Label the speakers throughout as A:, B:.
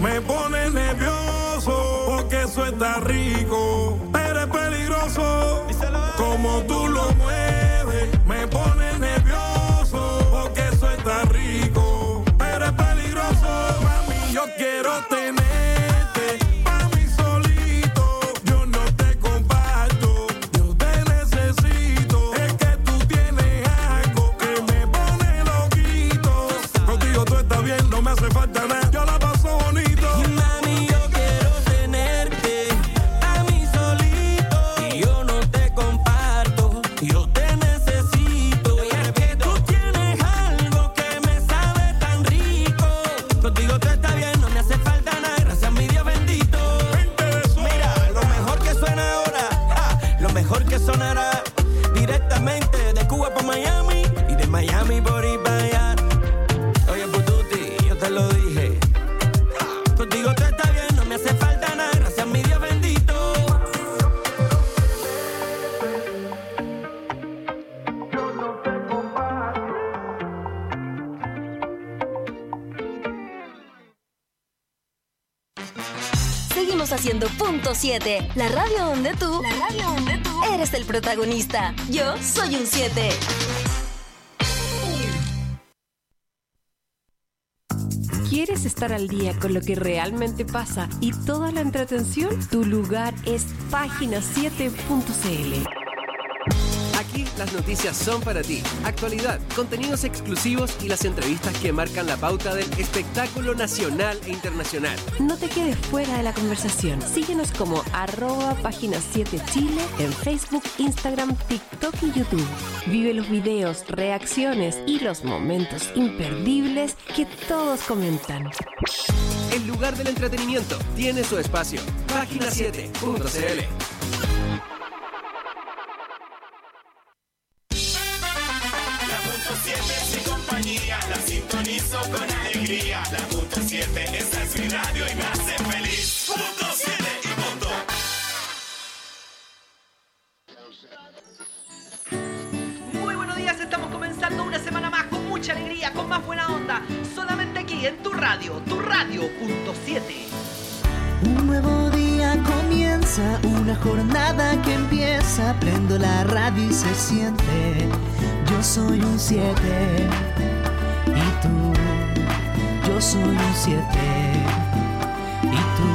A: me pone nervioso, porque eso está rico, pero es peligroso, como tú lo mueves, me pone nervioso, porque eso está rico, pero es peligroso, mami, yo quiero tenerte pa' mí solito, yo no te comparto, yo te necesito, es que tú tienes algo que me pone loquito, contigo tú estás bien, no me hace falta nada, yo la paso bonito.
B: Mami, yo quiero tenerte a mí solito y yo no te comparto, yo te necesito, es que tú tienes algo que me sabe tan rico, contigo tú estás bien, no me hace falta nada, gracias a mi Dios bendito. Mira, lo mejor que suena ahora, lo mejor que sonará directamente de Cuba para Miami y de Miami por ahí para allá. Oye, Pututi, yo te lo dije. Contigo todo está bien, no me hace falta nada, gracias a mi Dios bendito.
C: Seguimos haciendo Punto 7, la radio donde tú eres el protagonista. Yo soy un 7.
D: ¿Quieres estar al día con lo que realmente pasa y toda la entretención? Tu lugar es página7.cl.
E: Aquí las noticias son para ti. Actualidad, contenidos exclusivos y las entrevistas que marcan la pauta del espectáculo nacional e internacional.
D: No te quedes fuera de la conversación. Síguenos como @página7chile en Facebook, Instagram, TikTok y YouTube. Vive los videos, reacciones y los momentos imperdibles que todos comentan.
E: El lugar del entretenimiento tiene su espacio. Página7.cl.
F: La sintonizo con alegría. La Punto 7, esa es mi radio y me hace feliz. Punto 7 y punto.
G: Muy buenos días, estamos comenzando una semana más con mucha alegría, con más buena onda. Solamente aquí en tu radio Punto 7.
H: Un nuevo día comienza, una jornada que empieza. Prendo la radio y se siente. Yo soy un 7. Y tú, yo soy un 7. Y tú.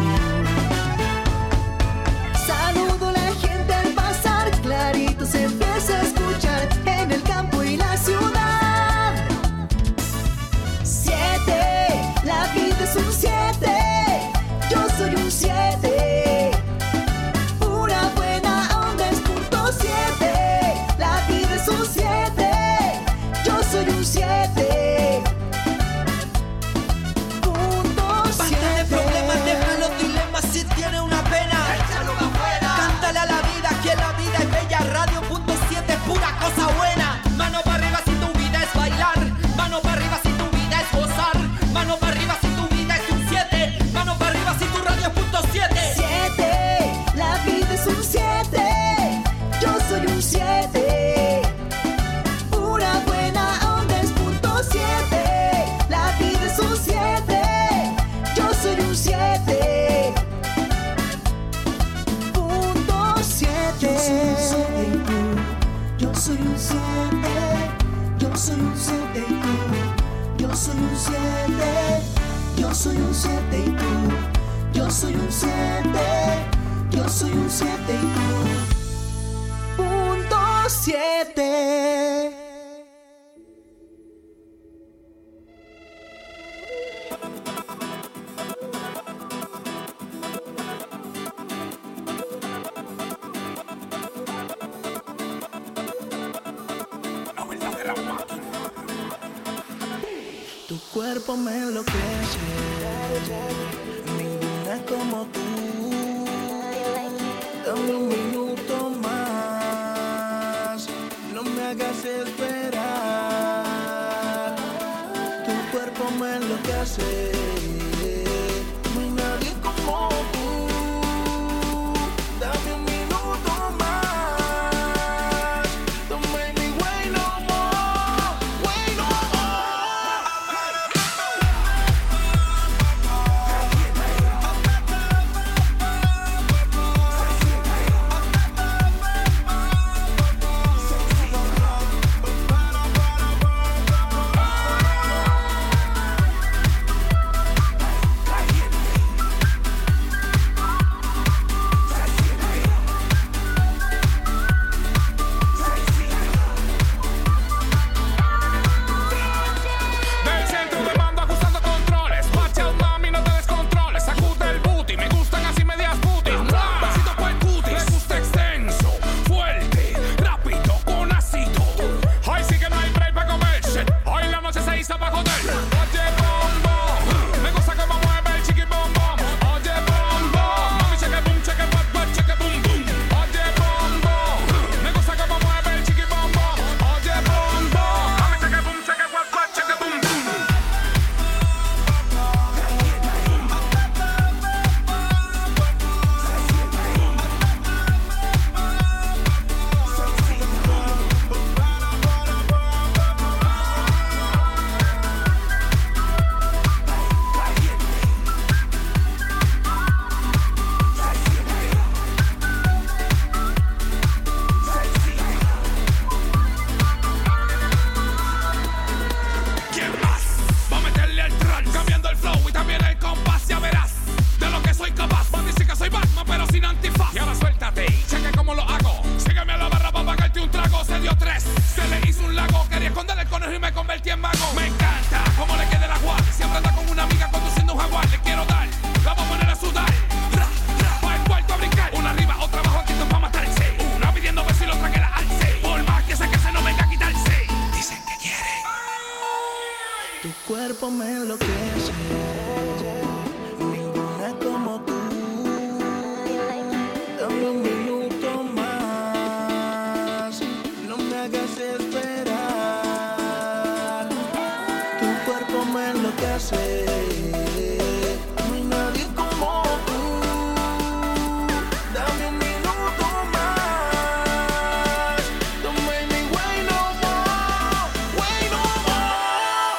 H: Saludo a la gente al pasar, clarito se empieza a escuchar en el campo y la ciudad. 7, la vida es un 7. Yo soy un 7. Una buena onda es punto 7. La vida es un 7. Yo soy un 7.
B: Basta de problemas, deja los dilemas, si tiene una pena, échalo pa' afuera. Cántale a la vida, que la vida es bella. Radio Punto 7 es pura cosa buena. Mano para arriba si tu vida es bailar. Mano para arriba si tu vida es gozar. Mano para arriba si tu vida es un 7. Mano para arriba si tu radio es punto 7.
H: 7, la vida es un 7. Yo soy un 7. Una buena onda es punto 7. La vida es un 7. Yo soy un 7. Punto 7. Yo soy un 7. Yo soy un 7 y tú. Yo soy un 7. Yo soy un 7 y tú. Yo soy un 7. Yo soy un 7 y tú. Punto 7.
B: Tu cuerpo me enloquece, ninguna como tú. Dame un minuto más, no me hagas esperar. Tu cuerpo me enloquece, no hay nadie como tú. Dame un minuto más, don't make me wait no more, wait no more.
I: sé. No hay nadie como tú. Dame un minuto más. Don't make me wait no more. Wait no more.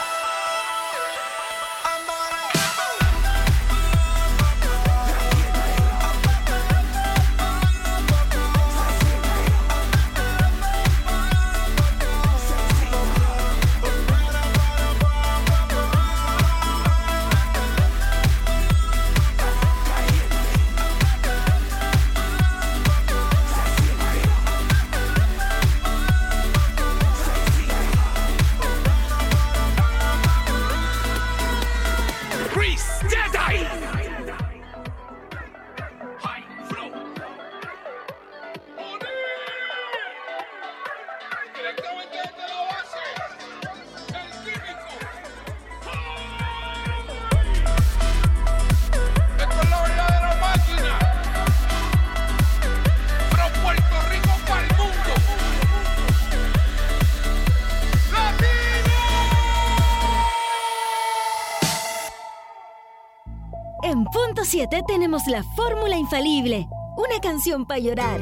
C: En Punto 7 tenemos la fórmula infalible. Una canción para llorar.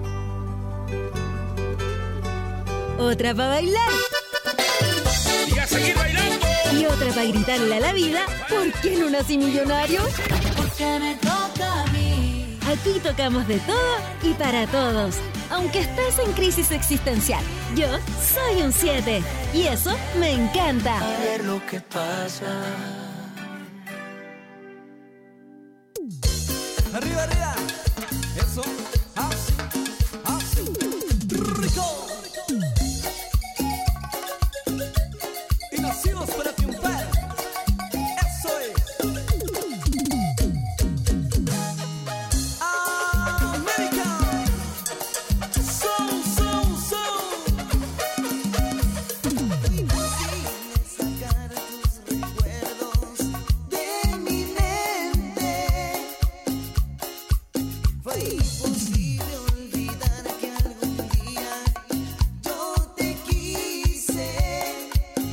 C: Otra para bailar.
F: ¡Y a seguir bailando!
C: Y otra para gritarle a la vida: ¿por qué no nací millonario?
B: Porque me toca a mí.
C: Aquí tocamos de todo y para todos. Aunque estés en crisis existencial, yo soy un 7. Y eso me encanta.
I: A ver lo que pasa.
J: Arriba, arriba. Eso. Así. Así. Rico. Y nacimos para triunfar. Eso es. América. Soul, soul, soul.
I: Imposible sacar tus recuerdos de mi mente. Fue imposible olvidar que algún día yo te quise.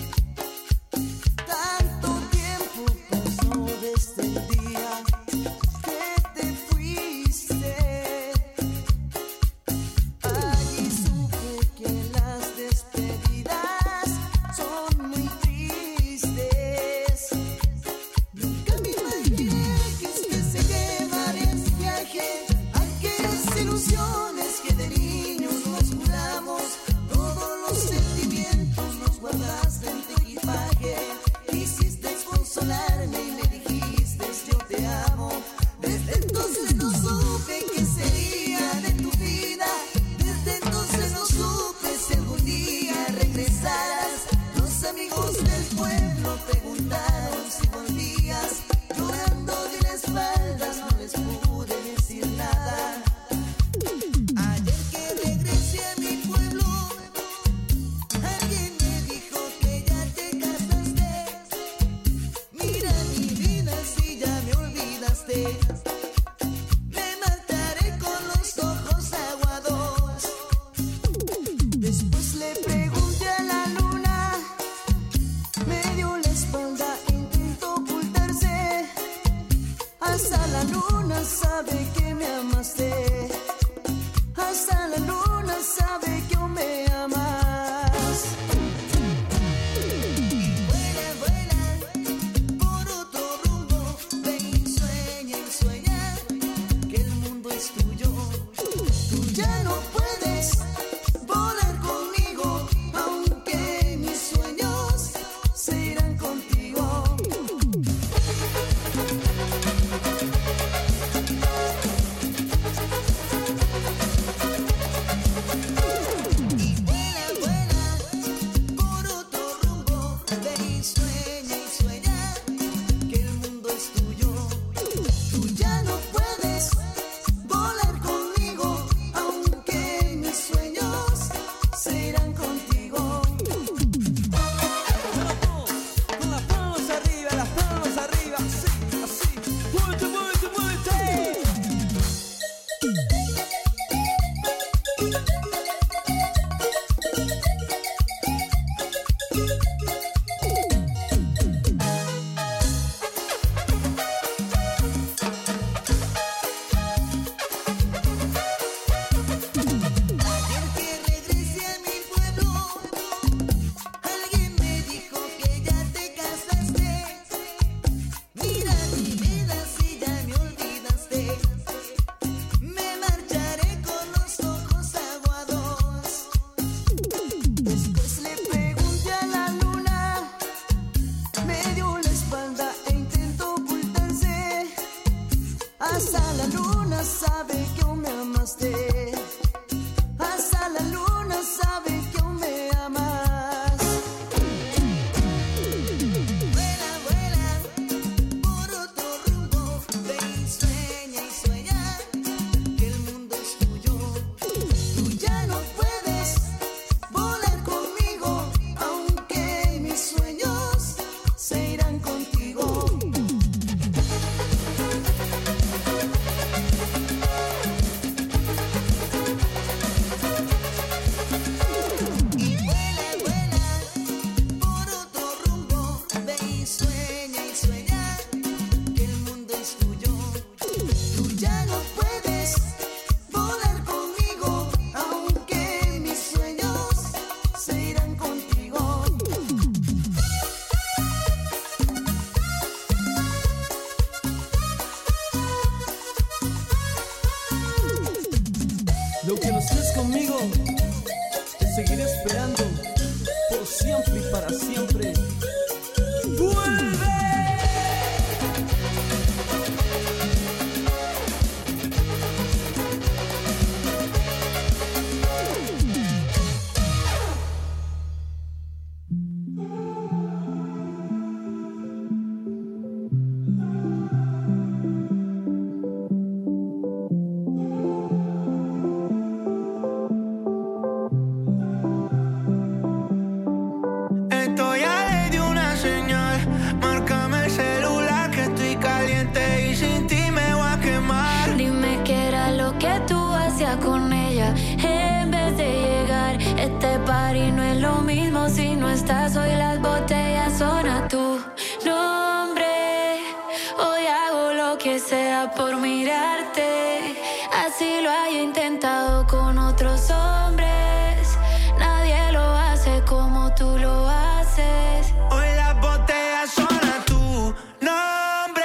I: Tanto tiempo pasó desde el día que te fuiste. Allí supe que las despedidas son muy tristes. Nunca me imaginé que usted se llevaría en viaje. Aquellas ilusiones que de niños nos juramos, todos los sentimientos los guardaste en tu equipaje. Quisiste consolarme y me dijiste yo te amo. Desde entonces no supe qué sería de tu vida. Desde entonces no supe si algún día regresarás. Los amigos del pueblo preguntaron si volvías. Llorando de la espaldas no les pude decir nada. Ayer que regresé a mi pueblo, alguien me dijo que ya te casaste. Mira mi vida si ya me olvidaste. Me mataré con los ojos aguados. Después le pregunté a la luna, me dio la espalda, intentó ocultarse. Hasta la luna sabe que me amaste. Hasta la luna sabe que aún me amas. Y vuela, vuela por otro rumbo. Ven y sueña que el mundo es tuyo. Tú ya no puedes volar conmigo, aunque mis sueños se irán contigo.
J: aunque no estés conmigo, te seguiré esperando por siempre y para siempre. ¡Vuelve!
K: Con ella, en vez de llegar, este party no es lo mismo si no estás. Hoy las botellas son a tu nombre. Hoy hago lo que sea por mirarte. Así lo haya intentado con otros hombres. Nadie lo hace como tú lo haces.
L: Hoy las botellas son a tu nombre.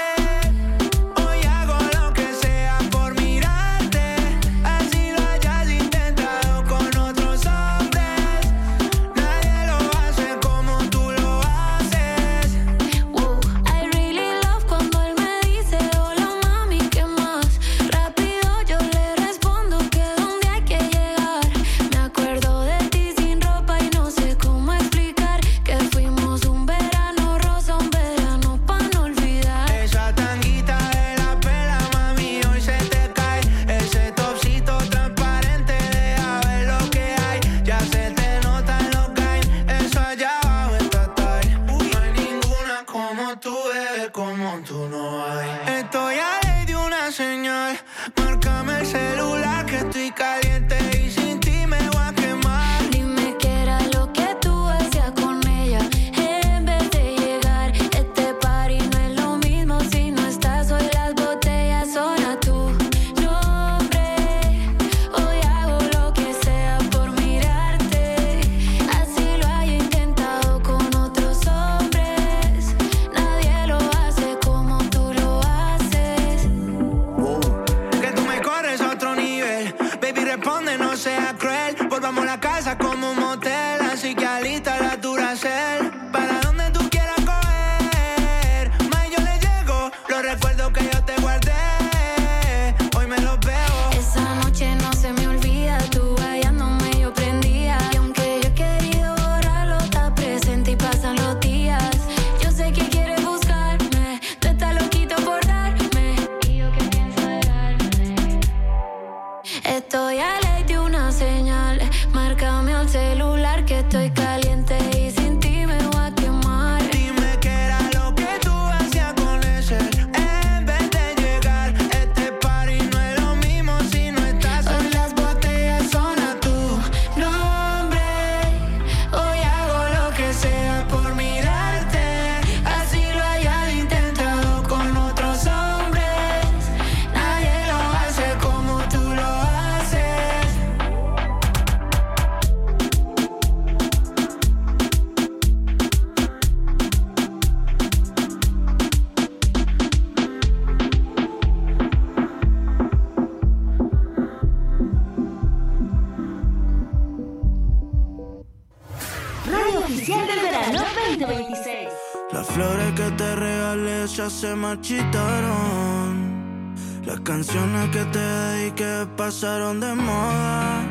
M: Se marchitaron. Las canciones que te dediqué pasaron de moda.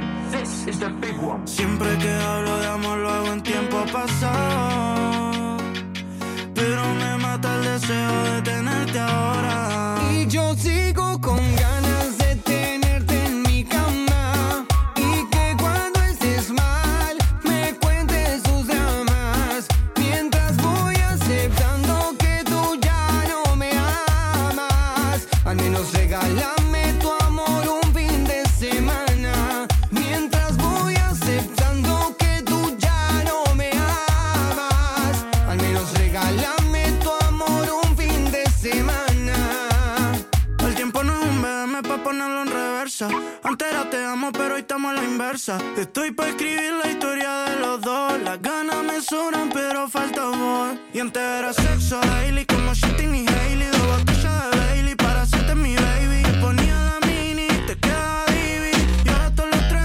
M: Siempre que hablo de amor lo hago en tiempo pasado, pero me mata el deseo de tenerte ahora.
I: Y yo sigo con ganas de tenerte en mi cama, y que cuando estés mal me cuentes tus dramas, mientras voy aceptando que tú ya no me amas. Al menos regálame tu amor un fin de semana, mientras voy aceptando que tú ya no me amas. Al menos regálame tu amor un fin de semana.
M: El tiempo no es un BM pa' ponerlo en reversa. Antes era te amo, pero hoy estamos a la inversa. Estoy pa' escribir la historia de los dos. Las ganas me sobran, pero falta amor. Y antes era sexo daily, como Shitting y Hailey. 2 botellas de Bailey para hacerte mi baby. Te ponía la mini, te quedaba divi. Y ahora todos los tres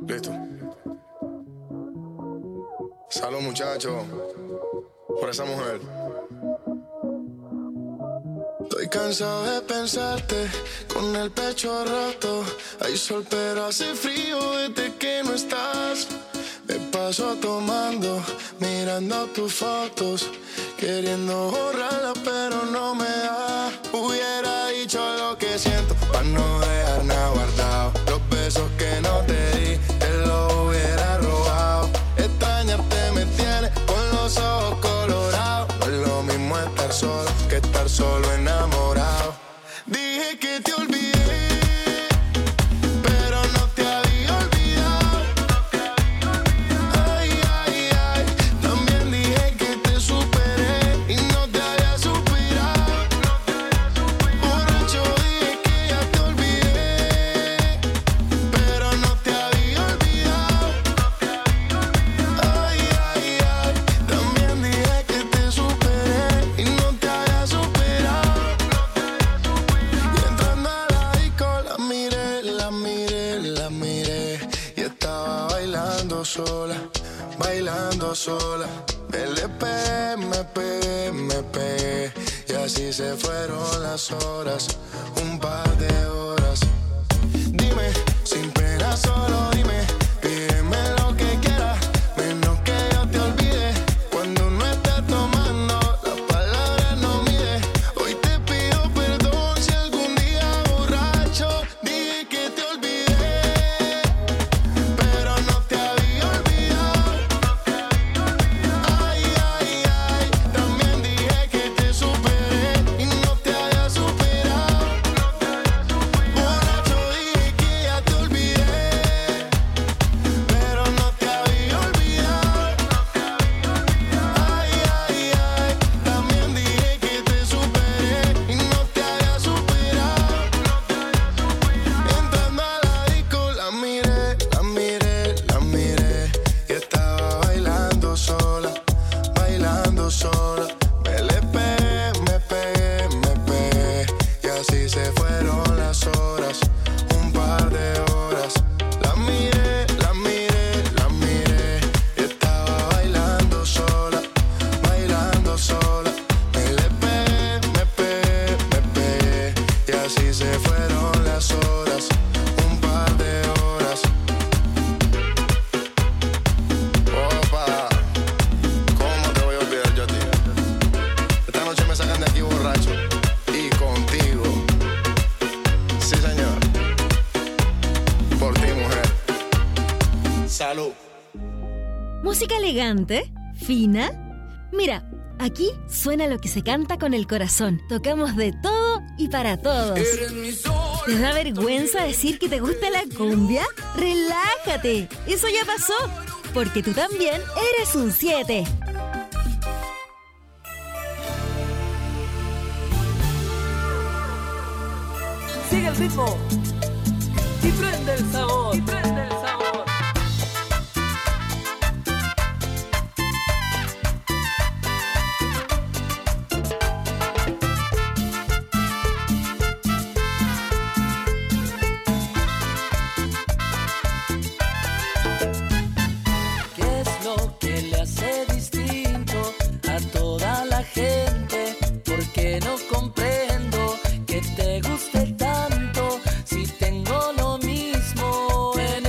N: Listo. Salud, muchachos, por esa mujer. Estoy cansado de pensarte con el pecho roto. Hay sol pero hace frío desde que no estás. Me paso tomando, mirando tus fotos, queriendo borrarlas pero no me da. Hubiera dicho lo que siento para no dejar nada guardado. Los besos que no te di, te los hubiera robado. Extrañarte me tiene con los ojos colorados. No es lo mismo estar solo que estar solo enamorado. Dije que te olvidé, pero no te había olvidado. Ay, ay, ay. También dije que te superé y no te había suspirado. Borracho dije que ya te olvidé, pero no te había olvidado. Ay, ay, ay. También dije que te superé y no te había superado. Y entrando a la disco la miré, la miré, la miré. Y estaba bailando sola, bailando sola. Me pegué, me pegué. Y así se fueron las horas, un par de horas. Dime, sin pena solo dime, pídeme lo que quieras, menos que yo te olvide. Cuando uno está tomando, las palabras no mide. Hoy te pido perdón si algún día borracho dije que te olvidé, pero no te había olvidado. Ay, ay, ay. También dije que te superé y no te había superado. Borracho dije que ya te olvidé, pero no te había olvidado. Ay, ay, ay. También dije que te superé y no te había superado. Entrando a la disco la miré, la miré, la miré. Y estaba bailando sola, bailando sola. Me pegué, me pegué, me pegué. Y así se fueron las horas, un par de horas. La miré, la miré, la miré. Y estaba bailando sola, bailando sola. Me pegué, me pegué, me pegué. Y así se fueron las horas, un par de horas. Opa, ¿cómo te voy a olvidar yo a ti? Esta noche me sacan de aquí borracho y contigo. Sí, señor. Por ti, mujer. Salud.
C: Música elegante, fina. Mira, aquí suena lo que se canta con el corazón. Tocamos de todo y para todos. ¿Te da vergüenza decir que te gusta la cumbia? ¡Relájate! Eso ya pasó, porque tú también eres un 7.
J: Sigue el ritmo y prende el sabor. Y prende el sabor.
B: ¿Qué es lo que le hace distinto a toda la gente? Porque no comprendo que te guste tanto si tengo lo mismo en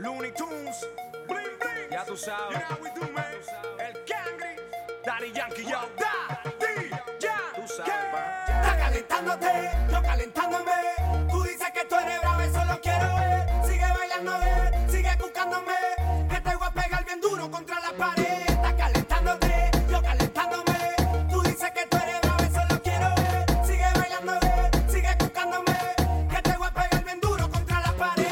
O: Looney Tunes, bling bling. Ya tú sabes. You know how we do, man. El Cangri, Daddy Yankee, yo, Daddy, ya. Tú sabes, pa.
L: Está calentándote, yo calentándome. Tú dices que tú eres bravo, eso lo quiero ver. Sigue bailando, sigue buscándome. Que te voy a pegar bien duro contra la pared. Está calentándote, yo calentándome. Tú dices que tú eres bravo, eso lo quiero ver. Sigue bailando, sigue buscándome. Que te voy a pegar bien duro contra la pared.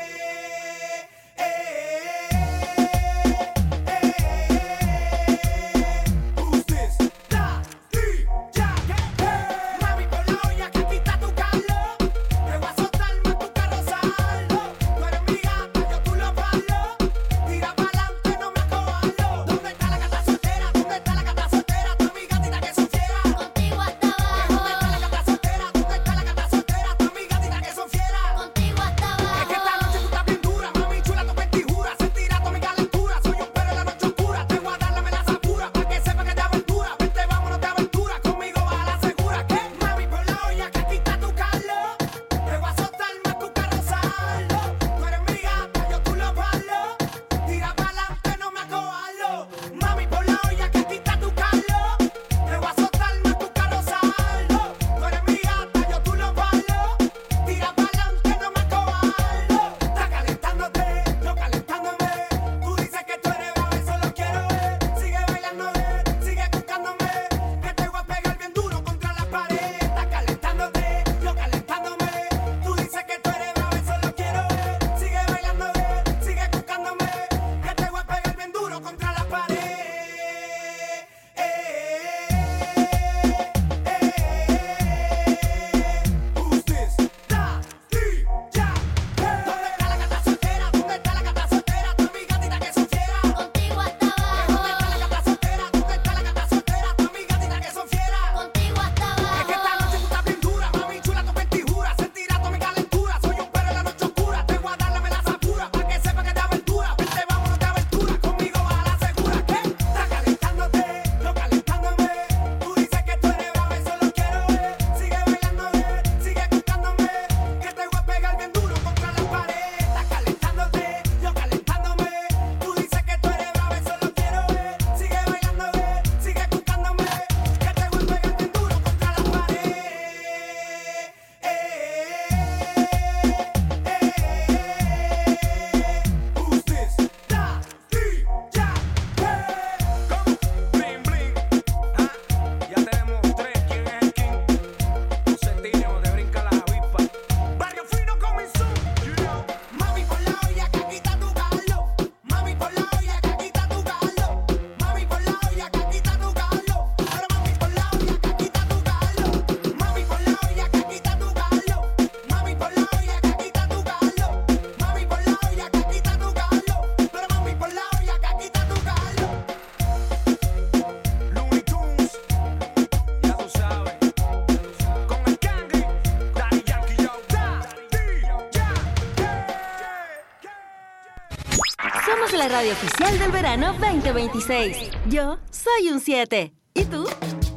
L: Mami, por la olla que aquí está tu Carlos. Te voy a soltar más tu carro saldo. Tú eres mi gata, yo tú lo palo. Tira pa'lante, no me acobarlo. ¿Dónde está la gata soltera? ¿Dónde está la gata soltera? Tu mi gatita que son fieras. Contigo hasta abajo. ¿Dónde está la gata soltera? ¿Dónde está la gata soltera? Tu mi gatita que son fieras. Contigo hasta abajo. Es que esta noche tú estás bien dura, mami chula, tu pentijura. Sentirá tu mi calentura. Soy un perro en la noche oscura. Te voy a dar la melaza pura pa' que sepa que te aventura. Vente, vámonos de aventura. Conmigo vas a la segura. ¿Qué? Mami, por la olla que aquí está tu Carlos. Te voy a soltar más tu carro saldo. Tú eres mi gata, yo tú lo palo. Tira pa'lante, no me acobarlo. Mami, por la olla que aquí está tu Carlos. Te voy a soltar más tu carro saldo. Tú eres mi gata, yo tú lo palo. Tira pa'lante, no me acobarlo. Está calentándote, yo calentándome. Tú dices que tú eres bravo, eso lo quiero ver. Sigue bailando, sigue buscándome. Que te voy a pegar bien duro contra la pared. Está calentándote, yo calentándome. Tú dices que tú eres bravo, eso lo quiero ver. Sigue bailando, sigue buscándome. Que te voy a pegar bien duro contra la pared. Ustedes, ya. ¿Dónde está la gata soltera? ¿Dónde está la gata soltera? Tu mi gatita que son fieras. Contigo hasta abajo. ¿Dónde está la gata soltera? ¿Dónde está la gata soltera? Tu mi gatita que son fieras. Contigo hasta abajo. Es que esta noche tú estás bien dura, mami chula, tu pentijura. Sentirá tu mi calentura. Soy un perro en la noche oscura. Te voy a dar la melaza pura pa' que sepa que te aventura. Vente, vámonos de aventura. Conmigo vas a la segura. ¿Qué? Está calentándote, yo calentándome. Tú dices que tú eres bravo, eso lo quiero ver. Sigue bailando, sigue buscándome. Que te voy a pegar bien duro contra la pared. Está calentándote, yo calentándome. Tú dices que tú eres bravo, eso lo quiero ver. Sigue bailando, sigue buscándome. Que te voy a pegar bien duro contra la pared. Ustedes, ya.
O: Bling bling. Ya tenemos tres. ¿Quién es el king? José Tino, te brinca la avispa. Barrio Fino comenzó. You know.
L: Mami, por la olla que aquí está tu Carlos. Mami, por la olla que aquí está tu Carlos. Mami, por la olla que aquí está tu Carlos. Pero mami, por la olla que aquí está tu Carlos. Mami, por la olla que aquí está tu Carlos. Mami, por la olla que aquí está tu Carlos. Mami, por la olla que aquí está tu Carlos. Pero mami, por la olla que aquí está tu Carlos.
O: Looney Tunes, ya tú sabes. Con el Cangri, Daddy Yankee, yo, Daddy, ya.
C: Somos la radio oficial del verano 2026. Yo soy un 7. ¿Y tú?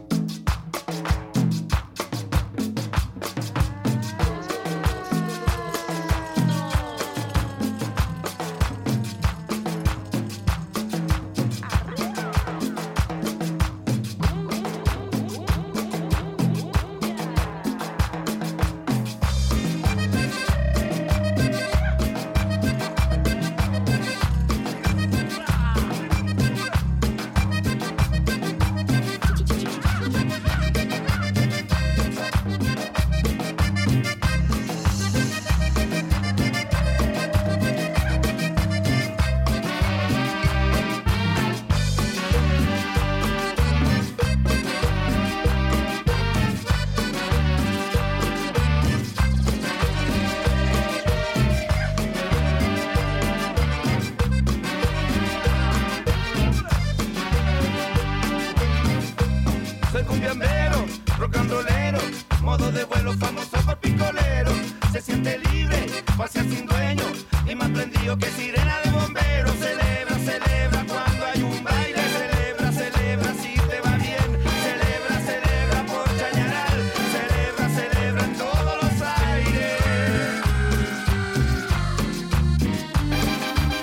L: Soy cumbiambero, rock and rollero, modo de vuelo famoso por picolero. Se siente libre, pasear sin dueño y más prendido que sirena de bombero. Celebra, celebra cuando hay un baile. Celebra, celebra si te va bien. Celebra, celebra por Chañaral. Celebra, celebra en todos los aires.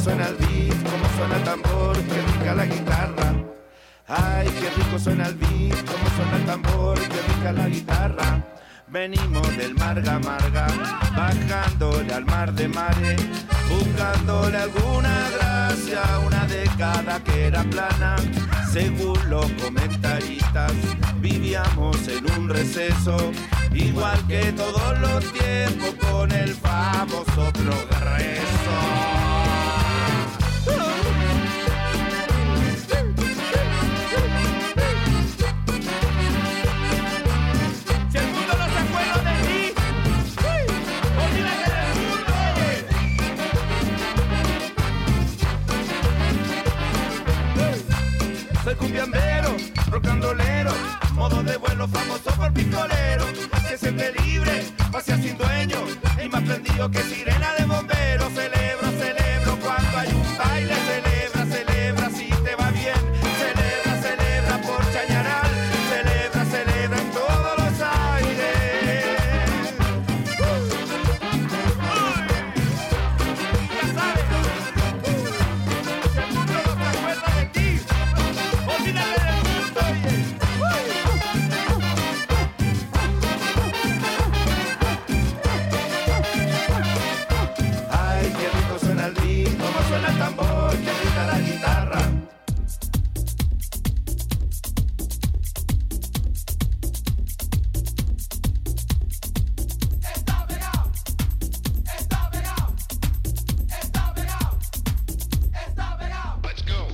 P: suena el beat, cómo suena el tambor, qué rica la guitarra. Ay, qué rico suena el beat, cómo suena el tambor, qué rica la guitarra. Venimos del Marga Marga, bajándole al mar de mares, buscándole alguna gracia, una década que era plana. Según los comentaristas, vivíamos en un receso, igual que todos los tiempos, con el famoso progreso. Soy cumbiambero, rockandolero, modo de vuelo famoso por pistolero. Se siente libre, pasea sin dueño y más prendido que sirena de bombero. Celebro, celebro cuando hay un baile. Celebra, celebra si te va bien. Celebra, celebra por Chañaral. Celebra, celebra en todos los aires. Ya sabes, si el mundo no se acuerda de ti, olvídate del mundo, ay, qué rico suena el beat, cómo suena el tambor, qué rica la guitarra. Está pegado, está pegado, está pegado, está pegado. Let's go.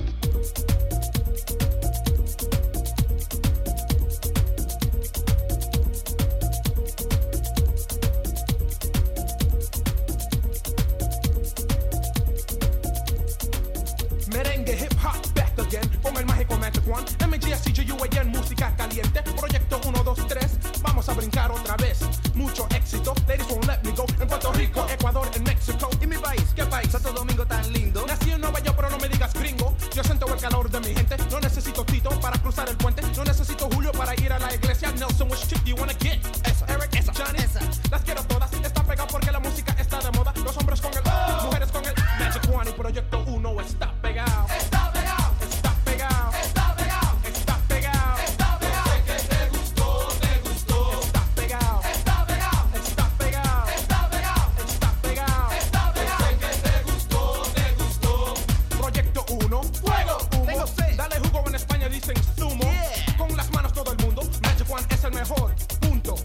Q: Merengue, hip hop, back again. Con el mágico Magic One. MGSCGUAN, música caliente. Proyecto 1, 2, 3. Vamos a brincar otra vez. Mucho éxito. Ladies won't let me go. En Puerto Rico, Ecuador, en México. ¿Y mi país? ¿Qué país? Santo Domingo tan lindo. Nací en Nueva York, pero no me digas gringo. Yo siento el calor de mi gente. No necesito Tito para cruzar el puente. No necesito Julio para ir a la iglesia. Nelson, which chick do you wanna get? Esa. Eric, esa. Johnny, esa. Las quiero todas. Está pegado porque la música está de moda. Los hombres con el mujeres con el Magic One. Y Proyecto 1 está pegado. Está pegado. Está pegado. Está pegado. Está pegado. Está pegado. Sé que te gustó, te gustó. Está pegado. Está pegado. Está pegado. Está pegado. Está pegado. Está pegado. Sé que te gustó, te gustó. Proyecto 1. Fuego. Humo. Dale jugo, en España dicen zumo. Con las manos todo el mundo. Magic One es el mejor. Punto.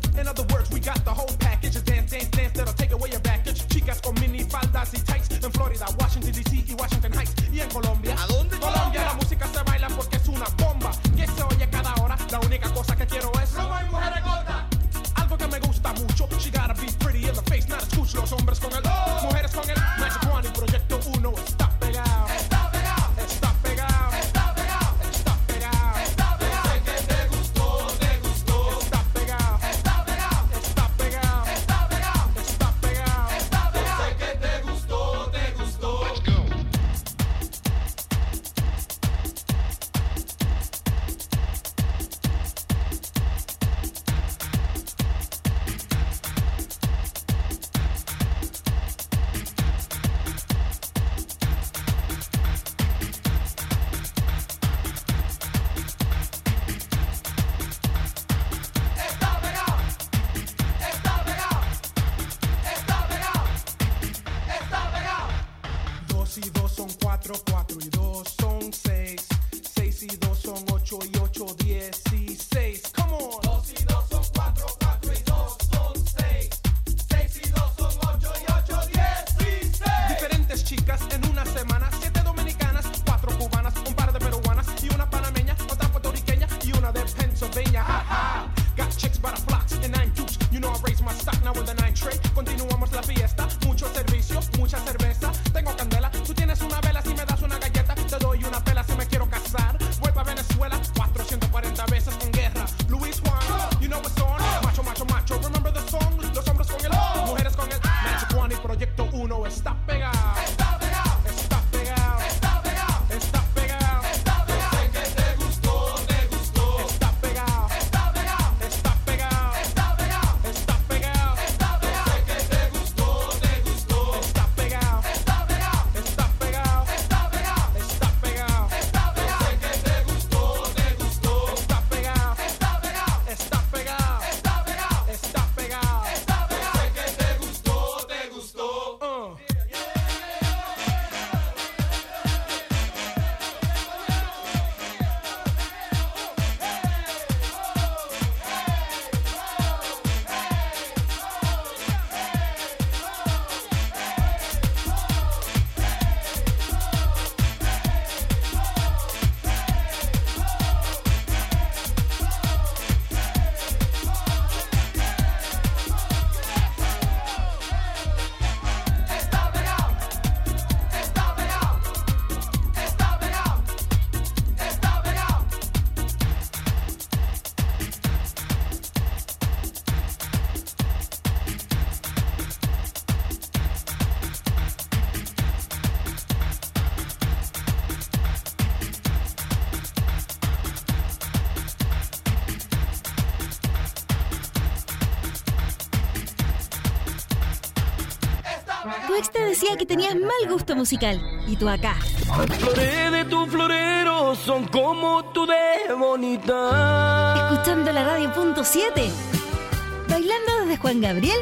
C: ex te decía que tenías mal gusto musical. Y tú acá.
B: Las flores de tu florero son como tú de bonita.
C: Escuchando la radio .7. Bailando desde Juan Gabriel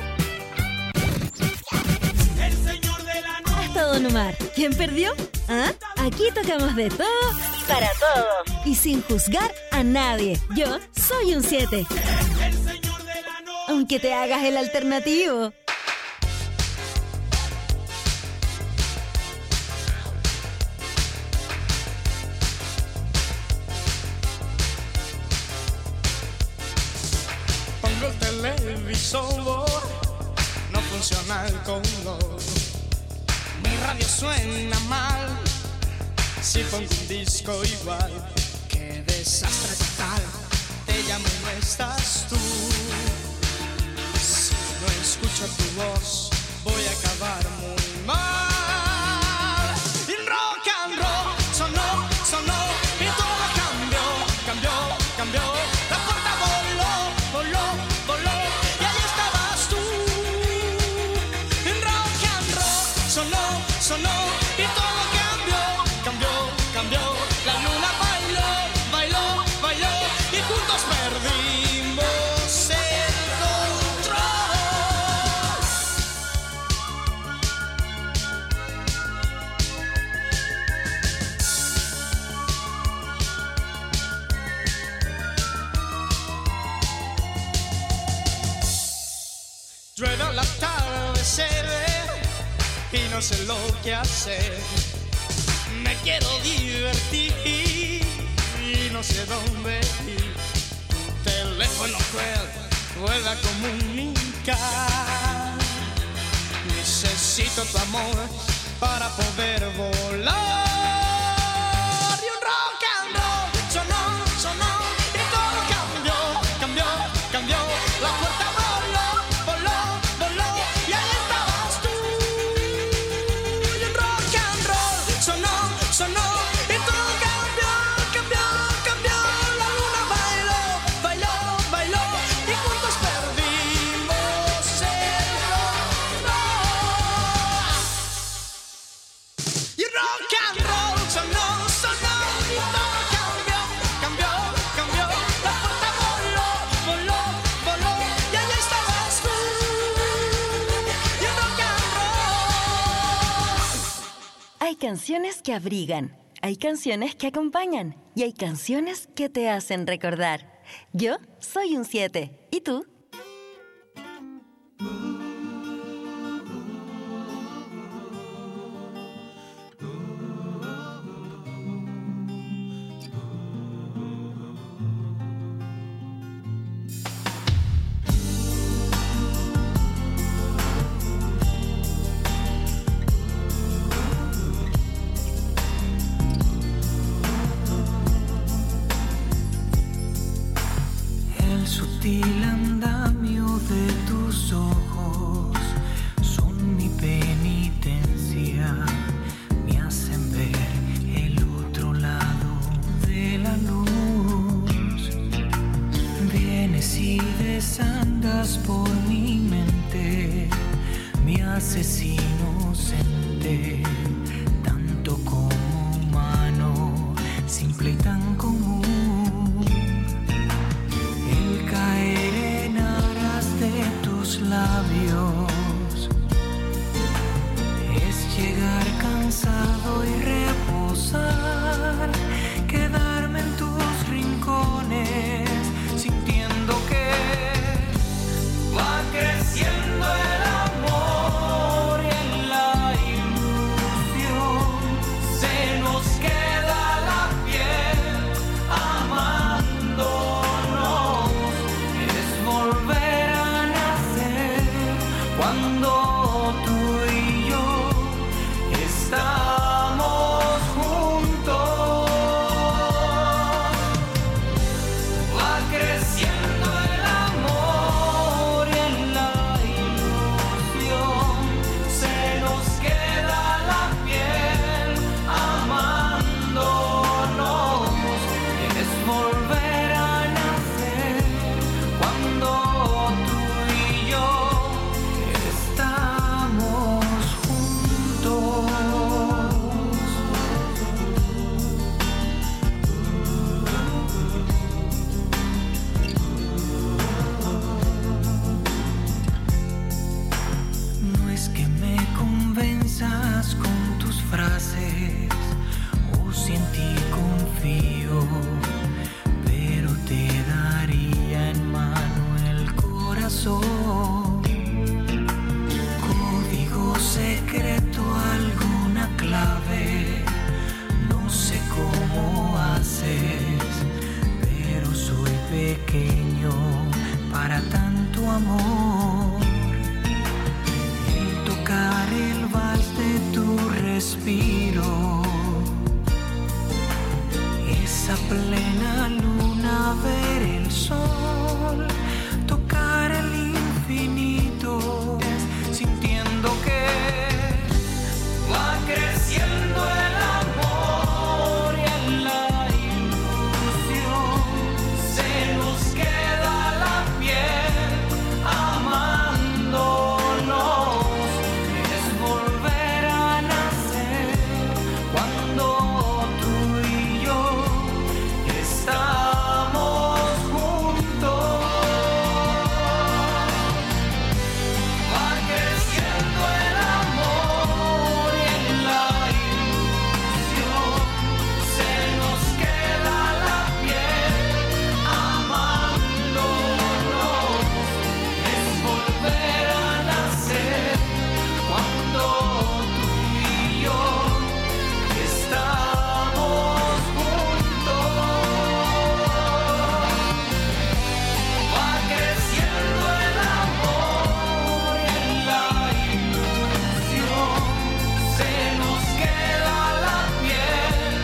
C: hasta Don Omar. ¿Quién perdió? ¿Ah? Aquí tocamos de todo y para todos. Y sin juzgar a nadie. Yo soy un 7. Aunque te hagas el alternativo.
R: Pongo el televisor, no funciona el color. Mi radio suena mal, si pongo un disco igual. Qué desastre total, te llamo y no estás tú. Si no escucho tu voz, voy a acabar muy mal. Y rock and roll sonó, sonó, y todo cambió, cambió, cambió. La puerta voló, voló, voló, y ahí estabas tú. Y rock and roll sonó, sonó, y todo cambió, cambió, cambió. La luna bailó, bailó, bailó, y juntos perdimos el control. Llueve al atardecer y no sé lo que hacer. Me quiero divertir y no sé dónde ir. Tu teléfono cruel vuelve a comunicar. Necesito tu amor para poder volar. Y un rock and roll sonó, sonó, y todo cambió, cambió, cambió. La puerta voló, voló, voló, y ahí estabas tú. Y un rock and roll sonó, sonó, y todo cambió, cambió, cambió. La luna bailó, bailó, bailó, y juntos perdimos el control. Y rock and roll sonó, sonó, y todo cambió, cambió, cambió. La puerta voló, voló, voló, y ahí estabas tú. Y rock and roll.
C: Hay canciones que abrigan, hay canciones que acompañan y hay canciones que te hacen recordar. Yo soy un 7. ¿Y tú?
H: El sutil andamio de tus ojos son mi penitencia, me hacen ver el otro lado de la luz. Vienes y desandas por mi mente, me haces inocente, tanto como humano, simple y tan común. El caer en aras de tus labios es llegar cansado y reposar, quedarme en tus rincones sintiendo que va creciendo el amor y en la ilusión. para tanto amor. El tocar el vals de tu respiro, esa plena luna, ver el sol, tocar el infinito, sintiendo que va creciendo el amor y en la ilusión se nos queda la piel amándonos. Es volver a nacer cuando tú y yo estamos juntos. Va creciendo el amor y en la ilusión se nos queda la piel amándonos. Es volver a nacer cuando tú y yo estamos juntos. Va creciendo el amor y en la ilusión se nos queda la piel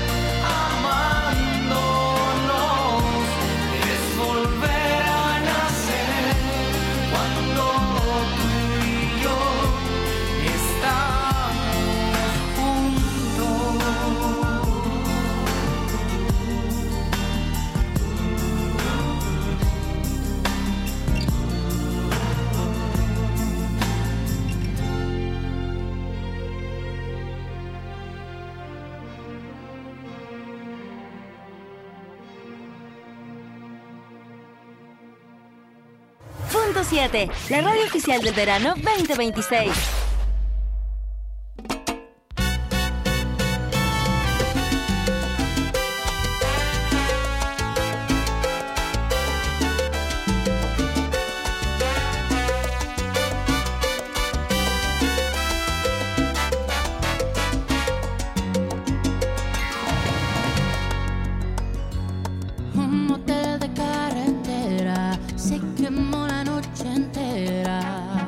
H: amándonos. Es volver a nacer cuando tú y yo estamos juntos.
C: Punto 7, la radio oficial del verano 2026.
S: Un motel de carretera se quemó la noche entera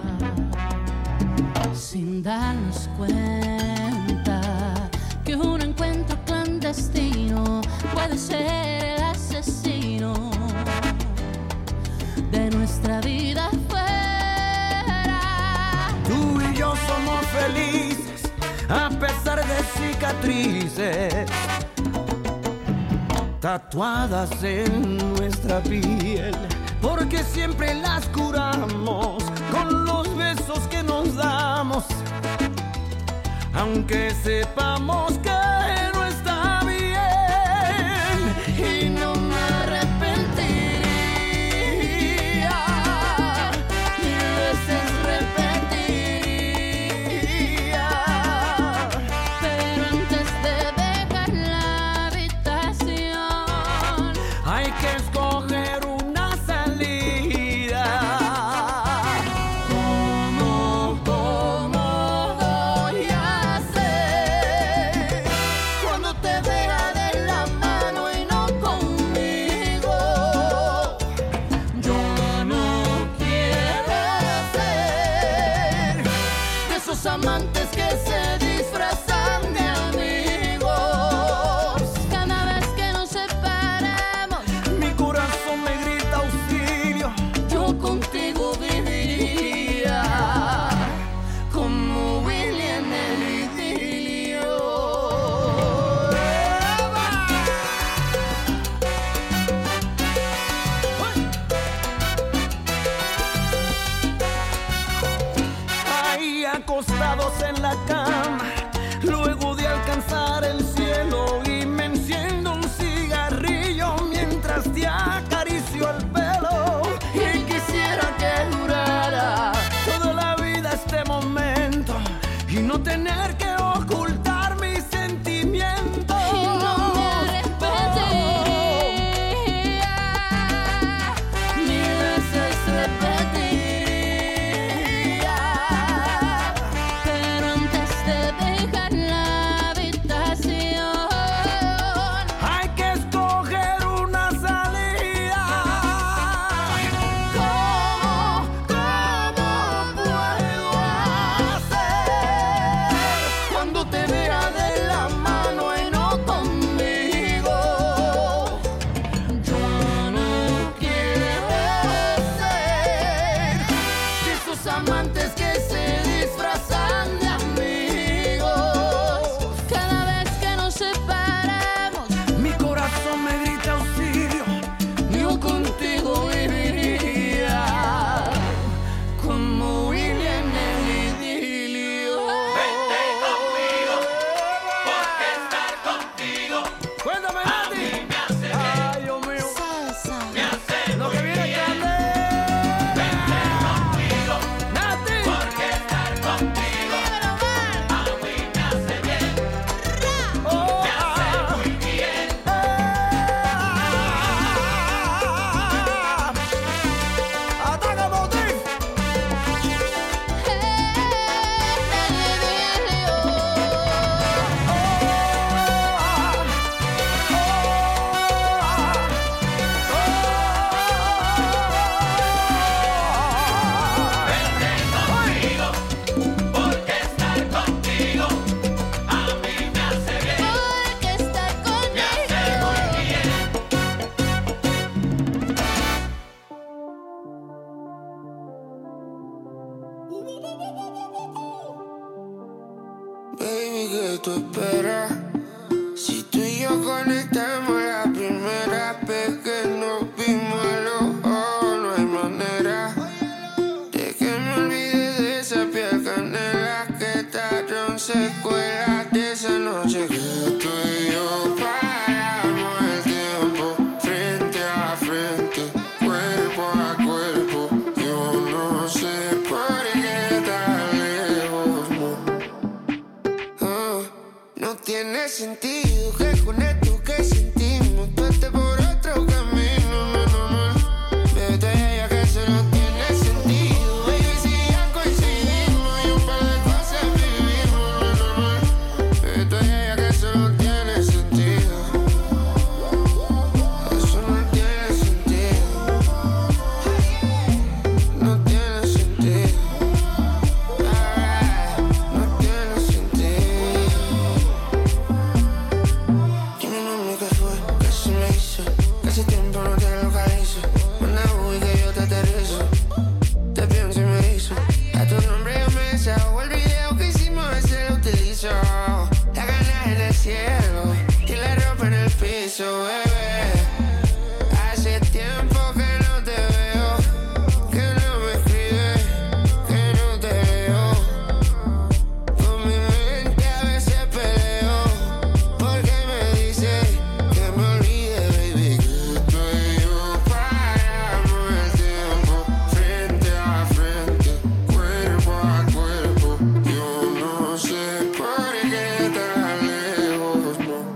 S: sin darnos cuenta que un encuentro clandestino puede ser el asesino de nuestra vida fuera.
T: Tú y yo somos felices a pesar de cicatrices tatuadas en nuestra piel, porque siempre las curamos con los besos que nos damos, aunque sepamos que no está bien. Y no me arrepentiría, mil veces repetiría,
S: Pero antes de dejar la habitación
T: hay que escoger una salida. ¿Cómo voy a hacer
N: Baby, ¿qué tú esperas? Si tú y yo conectamos la primera vez que nos vimos a los ojos, no hay manera de que me olvide de esa piel canela que trajeron secuelas de esa noche que tú y yo paramos el tiempo frente a frente, cuerpo a cuerpo. Yo no sé por qué tan lejos, no tiene sentido que con esto que sentimos tú estés por otro camino, Bebé, tú ya que eso no tiene sentido. Baby, si ya coincidimos y un par de cosas vivimos, Bebé, tú ya que eso no tiene sentido. Eso no tiene sentido. No tiene sentido. No tiene sentido. Dime, mami, ¿qué fue? ¿Qué se me hizo? Que hace tiempo no te localizo. Manda Uy que yo te aterrizo. Te pienso y me hizo. A tu nombre yo me desahogo. El video que hicimos ese lo utilizo. La gana en el cielo y la ropa en el piso, bebé. Hace tiempo que no te veo, que no me escribes, que no te veo. Con mi mente a veces peleo, porque me dice que me olvide, baby, que tú y yo paramos el tiempo frente a frente, cuerpo a cuerpo. Yo no sé por qué tan lejos,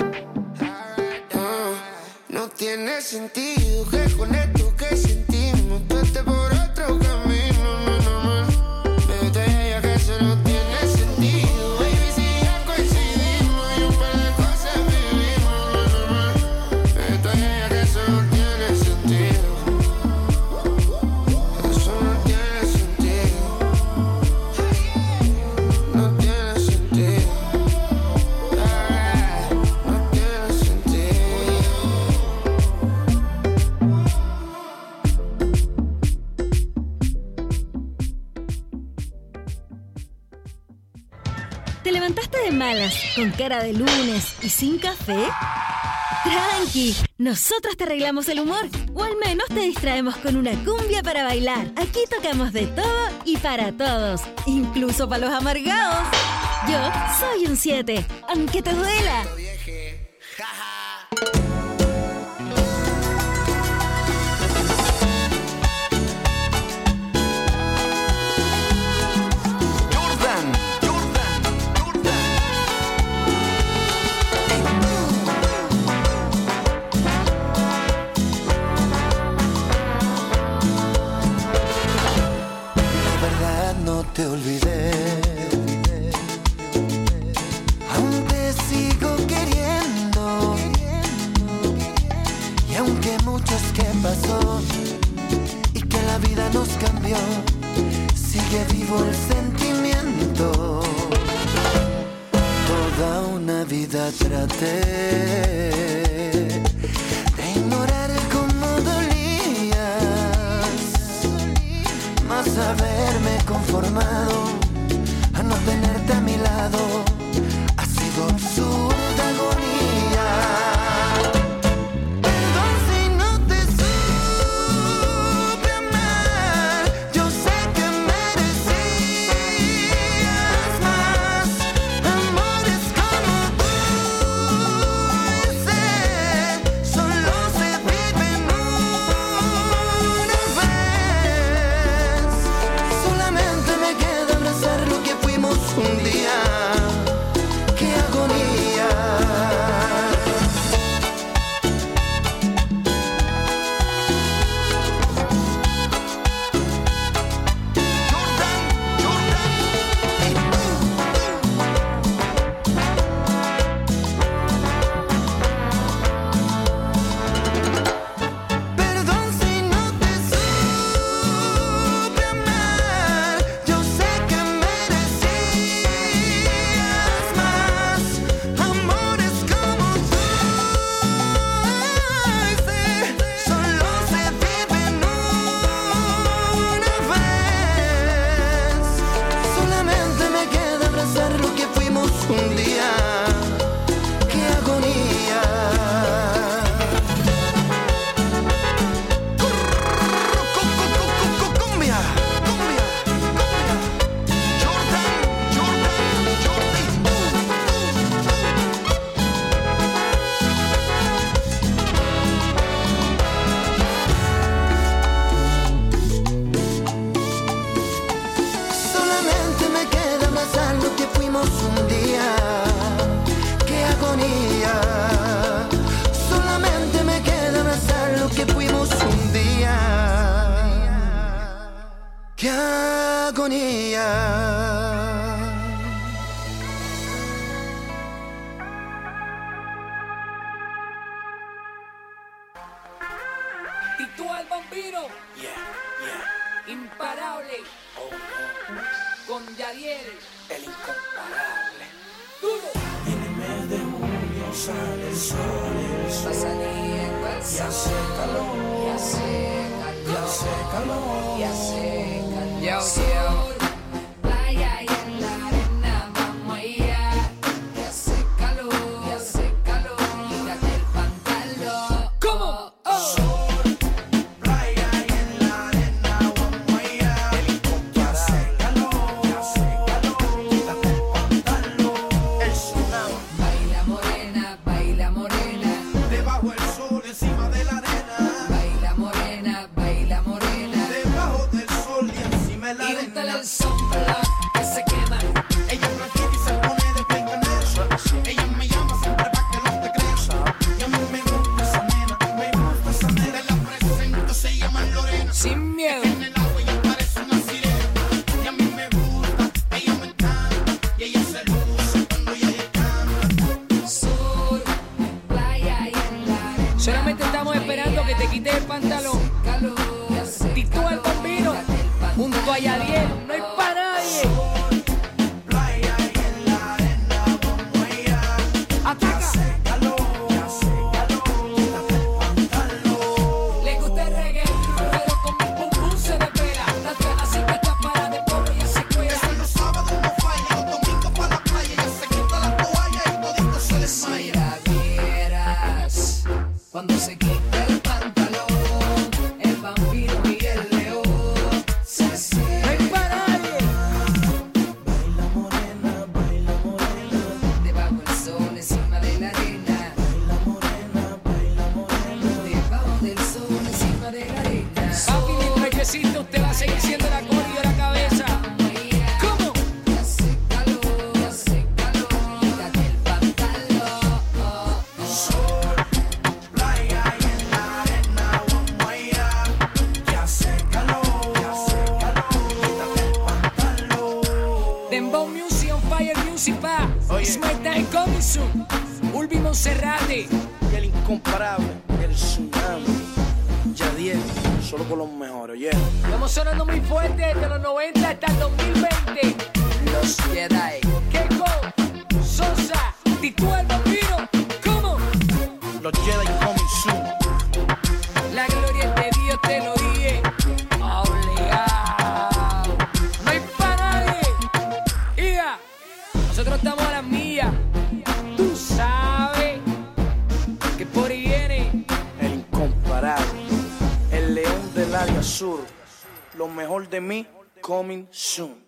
N: no tiene sentido que con esto que sentimos tú estés por otro camino, Bebé, tú ya que eso no tiene sentido. Baby, si ya coincidimos y un par de cosas vivimos, Bebé, tú ya que eso no tiene sentido. Eso no tiene sentido. No tiene sentido. No tiene sentido.
C: ¿Te levantaste de malas, con cara de lunes y sin café? Tranqui, nosotros te arreglamos el humor, o al menos te distraemos con una cumbia para bailar. Aquí tocamos de todo y para todos, incluso para los amargados. Yo soy un 7, aunque te duela.
N: La verdad no te olvidé, aún te sigo queriendo, y aunque mucho es que pasó y que la vida nos cambió, sigue vivo el sentimiento. Toda una vida traté de ignorar cómo dolías, más haberme conformado a no tenerte a mi lado ha sido absurda agonía. Perdón si no te supe amar, yo sé que merecías más. Amores como ese solo se viven una vez. Solamente me queda abrazar lo que fuimos un día.
M: qué agonía.
U: Titú el Bambino. Imparable. Con Yadiel.
V: El incomparable.
U: Duro.
V: En el mes de junio sale el sol,
U: Va saliendo el
V: y hace calor,
U: y hace
V: y hace calor,
U: y hace calor.
V: Yo,
U: Sol, playa y en la arena vamos allá. Y hace calor, quítate el pantalón. ¿Cómo?
V: Sol, playa y en la arena vamos allá. El incomparable. Y hace calor, quítate el pantalón. El tsunami.
U: Baila morena.
V: Debajo el sol, encima de la arena.
U: Baila morena.
V: Debajo del sol y encima de la
U: Y
V: arena.
U: úntale el sombra que se quema.
V: Ella es blanquita y se pone de blanca. Ella me llama siempre pa' que no te creas. Y a mí me gusta esa nena, Te la presento, se llama Lorena.
U: Sin miedo.
V: En el agua ella parece una sirena. Y a mí me gusta, ella me encanta. Y ella se luce cuando ella canta.
U: Sur, playa y en la arena. Solamente estamos esperando que te quites el pantalón. Titú el Bambino, junto a Yadiel, no hay para nadie.
V: Playa y en la arena vamos allá.
U: Ataca. Le gusta el reggae, pero con mi pum pum se desvela. La trae así que está para de pobre y se cuela.
V: Eso los sábados no falla, los domingos para la playa. Ella se quita la toalla y todito se
U: Si
V: desmaya.
U: la vieras, cuando se quita el pantalón, el vampiro y el león se cierran. No hay para nadie.
V: Baila morena,
U: Debajo del sol, encima de la arena. Debajo del sol, encima de la arena. Papi, mientras yo existo, usted va a seguir siendo la cola y yo la cabeza. ¿Cómo? Ya hace calor, quítate el pantalón.
V: sol, playa y en la arena vamos allá. Que hace calor, quítate el pantalón.
U: Dembow Music on Fire Music pa. It's my time coming soon. Ulvi Monserrate.
V: Y el incomparable, el tsunami. Yadiel, solo con los mejores, yeah.
U: Estamos sonando muy fuerte desde los 90 hasta el 2020.
V: Los Jedi.
U: Keiko, Sosa, Titú el Bambino. ¿Cómo?
V: Los Jedi coming soon.
U: La gloria es de Dios, te lo dije. Obligado. No hay para nadie. Iga, nosotros estamos a las millas. Tú sabes que por ahí viene.
V: El incomparable, el león del área sur. Lo mejor de mí, coming soon.